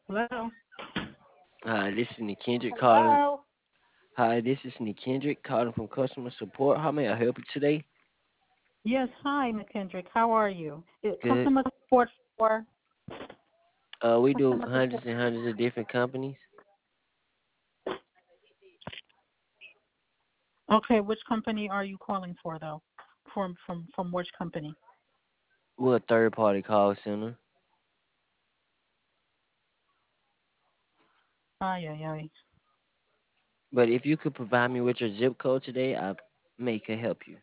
Hello. Hi, this is Nick Kendrick calling. Hello. Hi, this is Nick Kendrick calling from customer support. How may I help you today? Yes, hi, McKendrick. How are you? Good. Customer support for We do customer support. hundreds and hundreds of different companies. Okay, which company are you calling for though? From which company? We're a third party call center. Ay ay ay. But if you could provide me with your zip code today, I may could help you.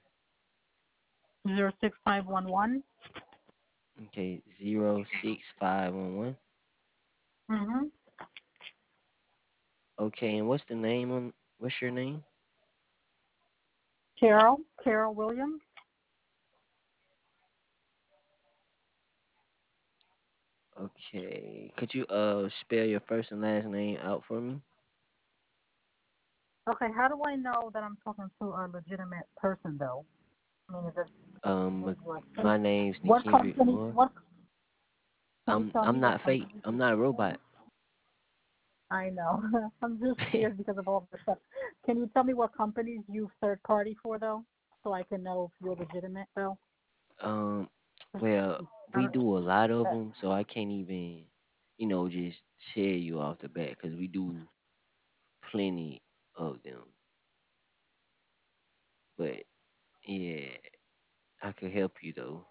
06511. Okay, 06511. Mhm. Okay, and what's your name? Carol Williams. Okay. Could you spell your first and last name out for me? Okay, how do I know that I'm talking to a legitimate person though? I mean, is it what? My name's What Nikendrick company? Moore. What? Can you tell I'm me what not fake. company? I'm not a robot. I know. I'm just scared because of all the stuff. Can you tell me what companies you third party for though, so I can know if you're legitimate though? Um, well, I we don't, do a lot of them, so I can't even, just tell you off the bat because we do plenty of them. But yeah, I could help you though.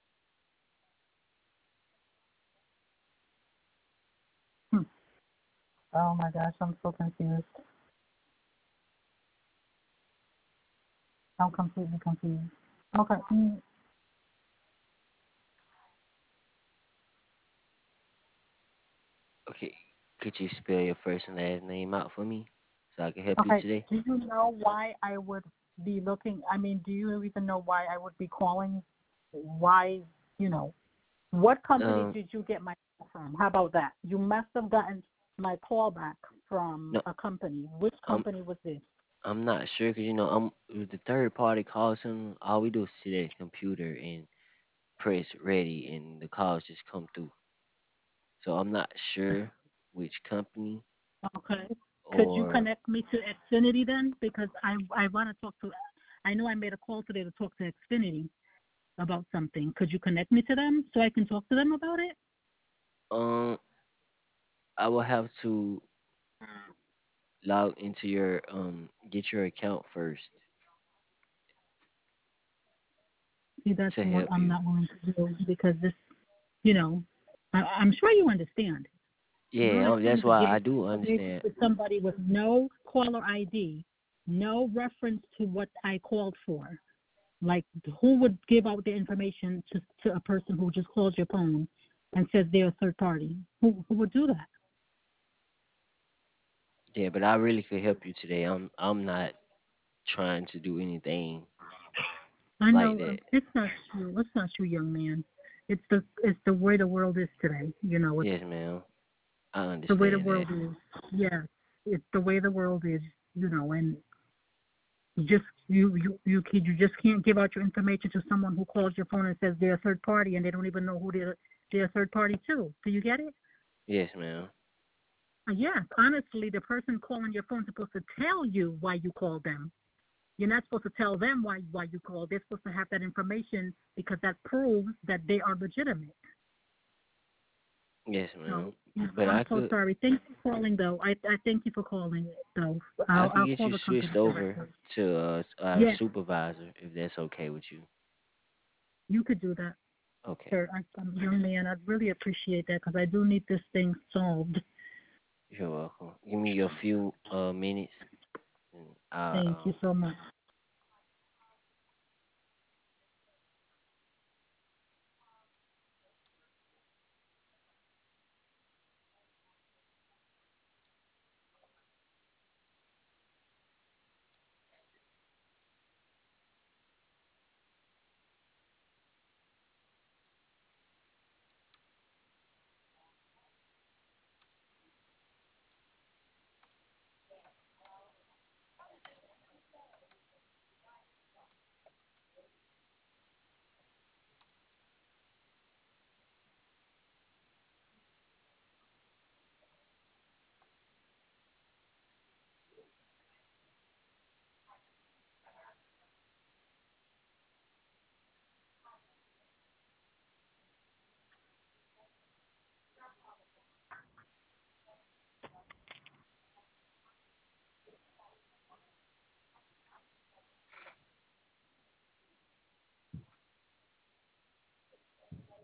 hmm. Oh my gosh, I'm so confused. I'm completely confused. Okay. Okay, could you spell your first and last name out for me so I can help you Okay. today? Do you know why I would be looking? I mean, do you even know why I would be calling? Why, you know, what company Um, did you get my call from? How about that? You must have gotten my call back from no, a company. Which I'm company was this? I'm not sure because I'm with the third party call center. All we do is sit at a computer and press ready, and the calls just come through. So I'm not sure which company Okay. Could you or connect me to Xfinity then? Because I want to talk to. I know I made a call today to talk to Xfinity about something. Could you connect me to them so I can talk to them about it? um I will have to log into your get your account first See, that's to what help I'm you. not willing to do because this, you know, I'm sure you understand. You don't Yeah, expect me that's to why give I you do information understand. to somebody with no caller ID, no reference to what I called for. Like, who would give out the information to a person who just calls your phone and says they're a third party? Who would do that? Yeah, but I really could help you today. I'm not trying to do anything I like know that. it's not true. It's not true, young man. It's the way the world is today. You know, it's Yes, ma'am. I the way the understand that. world is. Yes, it's the way the world is. You know, and you just can't give out your information to someone who calls your phone and says they're a third party and they don't even know who they're a third party to. Do you get it? Yes, ma'am. Yes, honestly, the person calling your phone is supposed to tell you why you called them. You're not supposed to tell them why you called. They're supposed to have that information because that proves that they are legitimate. Yes, So ma'am. But I'm so sorry. Thanks for calling, though. I thank you for calling, though. I I'll could I'll get call you the company switched over directly. to our Yes, supervisor if that's okay with you. you could do that, Okay. sir. I'm a young man. I'd really appreciate that because I do need this thing solved. You're welcome. Give me a few minutes and Thank you so much.